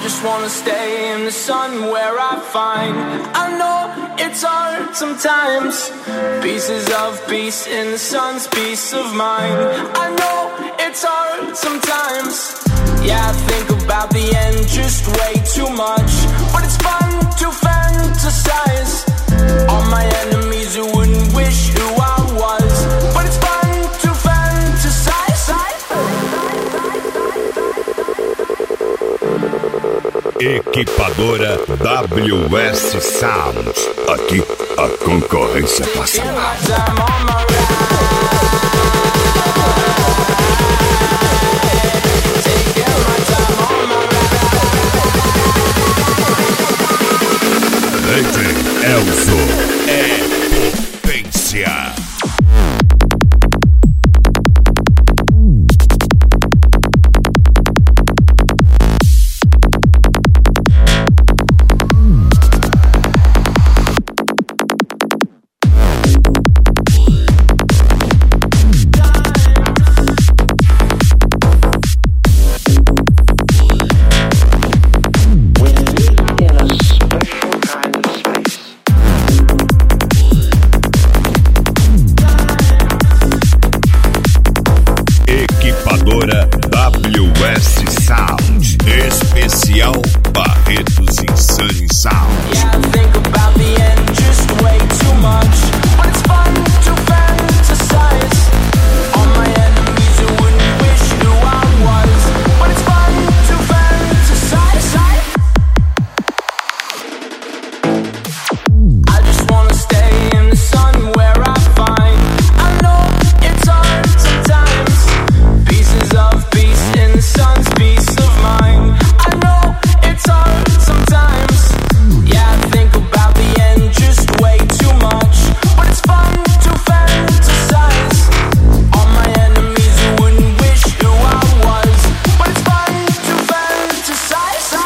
just wanna stay in the sun where I find. I know it's hard sometimes. Pieces of peace in the sun's peace of mind. I know it's hard sometimes. Yeah, I think about the end just way too much. But it's fun to fantasize. All my enemies who wouldn't wish who I was. But it's fun to fantasize. Equipadora WS Sound. Aqui a concorrência passa lá. Elzo é potência. WS Sound, especial Barretos Insane Sound. Yeah, I think about the end just way too much. But it's fun to fantasize. All my enemies who wouldn't wish who I was. But it's fun to fantasize. I just wanna stay in the sun where I find. I know it's hard sometimes. Pieces of peace in the sun's peace of mind. I know it's hard sometimes. Yeah, I think about the end just way too much. But it's fun to fantasize. All my enemies who wouldn't wish who I was. But it's fun to fantasize.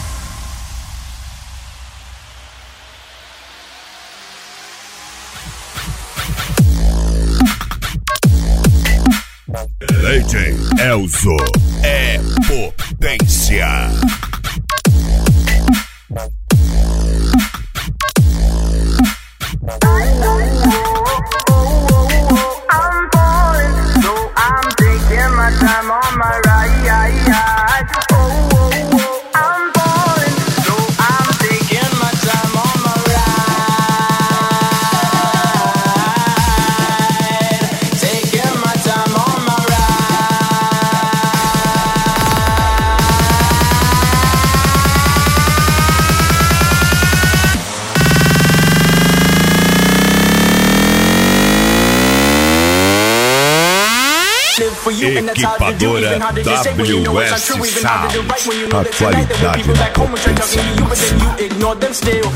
DJ Elzo é potência. I'm falling, so I'm taking my time on my ride. I'm falling, so I'm taking my time on my ride. Taking my time on my Equipadora WS Sound, a qualidade na potência máxima.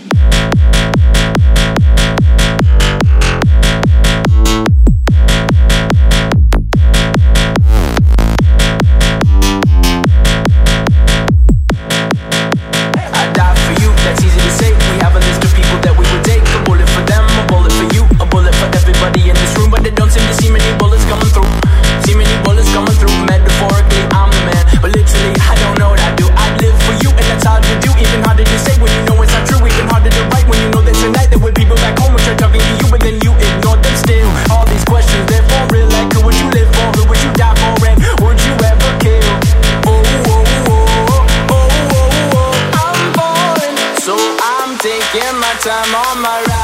Time on my ride.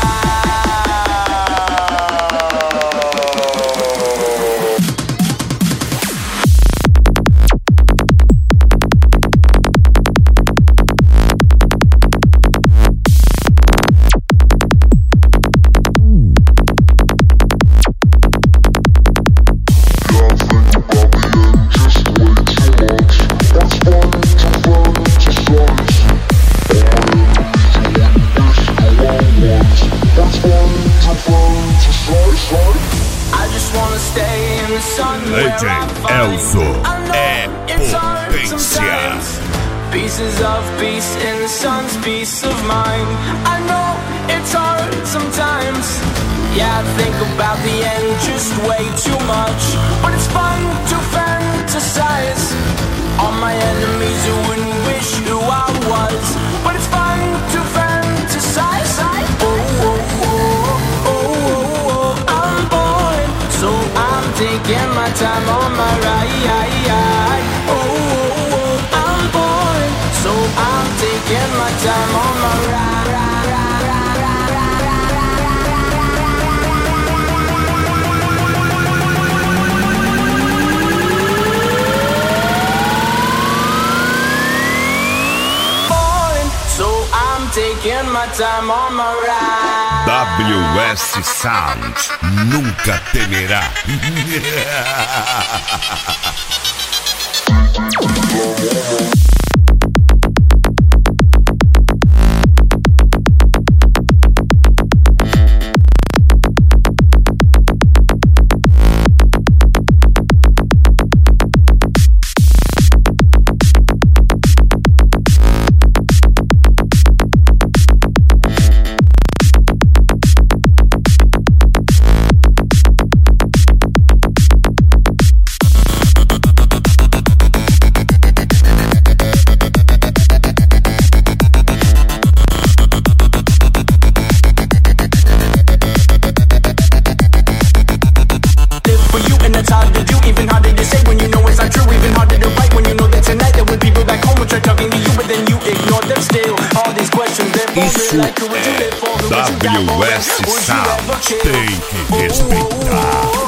DJ Elzo é potência. Pieces of peace in the sun's peace of mind. I know it's hard sometimes. Yeah, I think about the end just way too much. But it's fun to fantasize. All my enemies who wouldn't wish who time on my ride. Taking my time on my ride. WS Sound nunca temerá. Isso é WS Sound, tem que respeitar.